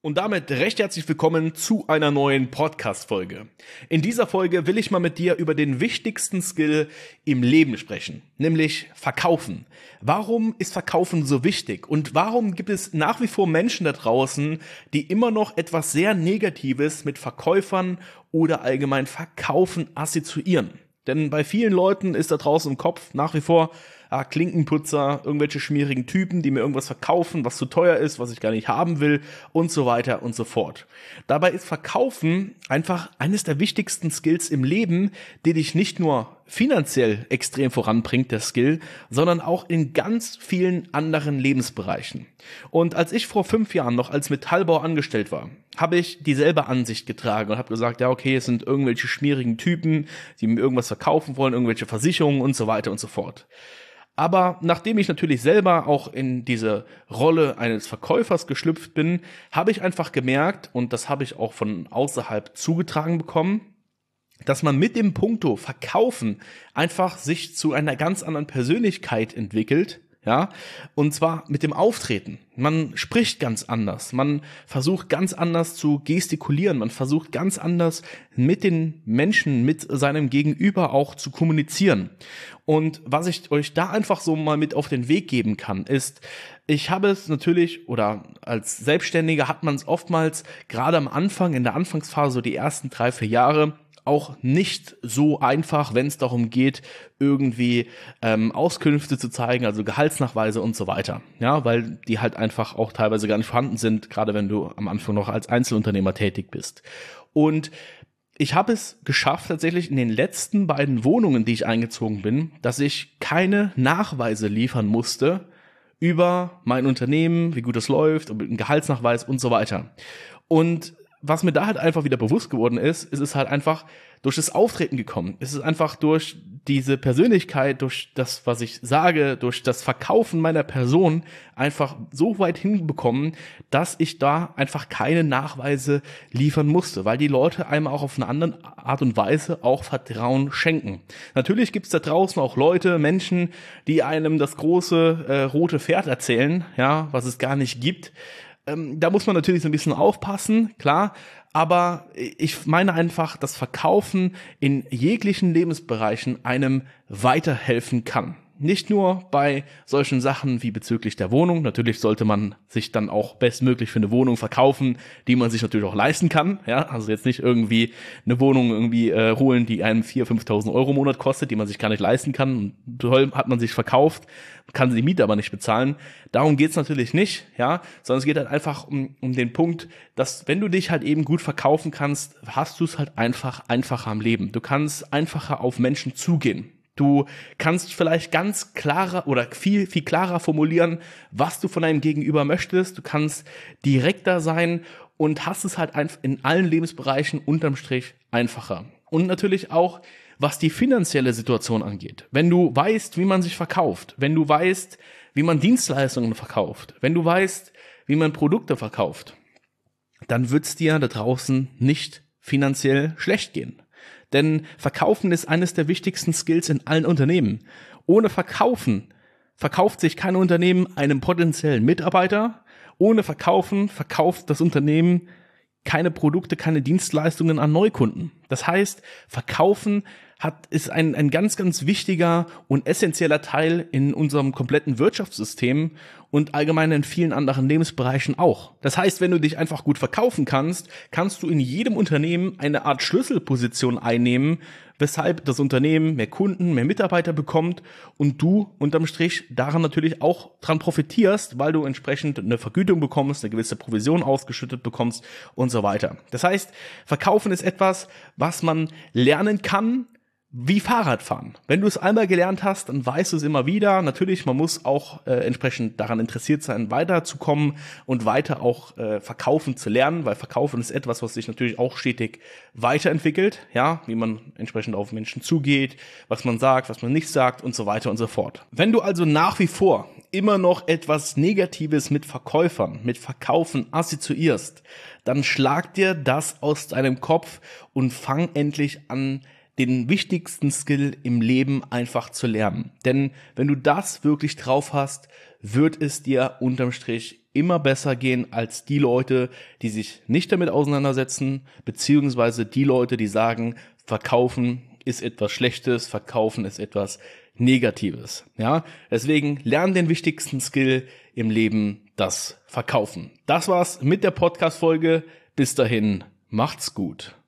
Und damit recht herzlich willkommen zu einer neuen Podcast-Folge. In dieser Folge will ich mal mit dir über den wichtigsten Skill im Leben sprechen, nämlich Verkaufen. Warum ist Verkaufen so wichtig und warum gibt es nach wie vor Menschen da draußen, die immer noch etwas sehr Negatives mit Verkäufern oder allgemein Verkaufen assoziieren? Denn bei vielen Leuten ist da draußen im Kopf nach wie vor Klinkenputzer, irgendwelche schmierigen Typen, die mir irgendwas verkaufen, was zu teuer ist, was ich gar nicht haben will und so weiter und so fort. Dabei ist Verkaufen einfach eines der wichtigsten Skills im Leben, die dich nicht nur finanziell extrem voranbringt, der Skill, sondern auch in ganz vielen anderen Lebensbereichen. Und als ich vor 5 Jahren noch als Metallbauer angestellt war, habe ich dieselbe Ansicht getragen und habe gesagt, ja okay, es sind irgendwelche schmierigen Typen, die mir irgendwas verkaufen wollen, irgendwelche Versicherungen und so weiter und so fort. Aber nachdem ich natürlich selber auch in diese Rolle eines Verkäufers geschlüpft bin, habe ich einfach gemerkt, und das habe ich auch von außerhalb zugetragen bekommen, dass man mit dem Punkto Verkaufen einfach sich zu einer ganz anderen Persönlichkeit entwickelt, ja, und zwar mit dem Auftreten. Man spricht ganz anders, man versucht ganz anders zu gestikulieren, man versucht ganz anders mit den Menschen, mit seinem Gegenüber auch zu kommunizieren. Und was ich euch da einfach so mal mit auf den Weg geben kann, ist, ich habe es natürlich, oder als Selbstständiger hat man es oftmals gerade am Anfang, in der Anfangsphase, so die ersten 3-4 Jahre, auch nicht so einfach, wenn es darum geht, irgendwie Auskünfte zu zeigen, also Gehaltsnachweise und so weiter. Ja, weil die halt einfach auch teilweise gar nicht vorhanden sind, gerade wenn du am Anfang noch als Einzelunternehmer tätig bist. Und ich habe es geschafft, tatsächlich in den letzten beiden Wohnungen, die ich eingezogen bin, dass ich keine Nachweise liefern musste über mein Unternehmen, wie gut es läuft, einen Gehaltsnachweis und so weiter. Und was mir da halt einfach wieder bewusst geworden ist, ist es halt einfach durch das Auftreten gekommen. Es ist einfach durch diese Persönlichkeit, durch das, was ich sage, durch das Verkaufen meiner Person einfach so weit hinbekommen, dass ich da einfach keine Nachweise liefern musste, weil die Leute einem auch auf eine andere Art und Weise auch Vertrauen schenken. Natürlich gibt's da draußen auch Leute, Menschen, die einem das große rote Pferd erzählen, ja, was es gar nicht gibt. Da muss man natürlich so ein bisschen aufpassen, klar, aber ich meine einfach, dass Verkaufen in jeglichen Lebensbereichen einem weiterhelfen kann. Nicht nur bei solchen Sachen wie bezüglich der Wohnung. Natürlich sollte man sich dann auch bestmöglich für eine Wohnung verkaufen, die man sich natürlich auch leisten kann. Ja, also jetzt nicht irgendwie eine Wohnung irgendwie holen, die einem 4.000, 5.000 Euro im Monat kostet, die man sich gar nicht leisten kann. Und toll hat man sich verkauft, kann die Miete aber nicht bezahlen. Darum geht's natürlich nicht, ja, sondern es geht halt einfach um den Punkt, dass wenn du dich halt eben gut verkaufen kannst, hast du es halt einfacher am Leben. Du kannst einfacher auf Menschen zugehen. Du kannst vielleicht ganz klarer oder viel klarer formulieren, was du von deinem Gegenüber möchtest. Du kannst direkter sein und hast es halt in allen Lebensbereichen unterm Strich einfacher. Und natürlich auch, was die finanzielle Situation angeht. Wenn du weißt, wie man sich verkauft, wenn du weißt, wie man Dienstleistungen verkauft, wenn du weißt, wie man Produkte verkauft, dann wird's dir da draußen nicht finanziell schlecht gehen. Denn Verkaufen ist eines der wichtigsten Skills in allen Unternehmen. Ohne Verkaufen verkauft sich kein Unternehmen einem potenziellen Mitarbeiter. Ohne Verkaufen verkauft das Unternehmen keine Produkte, keine Dienstleistungen an Neukunden. Das heißt, Verkaufen ist ein ganz, ganz wichtiger und essentieller Teil in unserem kompletten Wirtschaftssystem und allgemein in vielen anderen Lebensbereichen auch. Das heißt, wenn du dich einfach gut verkaufen kannst, kannst du in jedem Unternehmen eine Art Schlüsselposition einnehmen, weshalb das Unternehmen mehr Kunden, mehr Mitarbeiter bekommt und du unterm Strich daran natürlich auch dran profitierst, weil du entsprechend eine Vergütung bekommst, eine gewisse Provision ausgeschüttet bekommst und so weiter. Das heißt, Verkaufen ist etwas, was man lernen kann, wie Fahrradfahren. Wenn du es einmal gelernt hast, dann weißt du es immer wieder. Natürlich, man muss auch entsprechend daran interessiert sein, weiterzukommen und weiter auch verkaufen zu lernen, weil Verkaufen ist etwas, was sich natürlich auch stetig weiterentwickelt, ja, wie man entsprechend auf Menschen zugeht, was man sagt, was man nicht sagt und so weiter und so fort. Wenn du also nach wie vor immer noch etwas Negatives mit Verkäufern, mit Verkaufen assoziierst, dann schlag dir das aus deinem Kopf und fang endlich an, den wichtigsten Skill im Leben einfach zu lernen. Denn wenn du das wirklich drauf hast, wird es dir unterm Strich immer besser gehen als die Leute, die sich nicht damit auseinandersetzen, beziehungsweise die Leute, die sagen, Verkaufen ist etwas Schlechtes, Verkaufen ist etwas Negatives. Ja, deswegen lern den wichtigsten Skill im Leben, das Verkaufen. Das war's mit der Podcast-Folge. Bis dahin, macht's gut.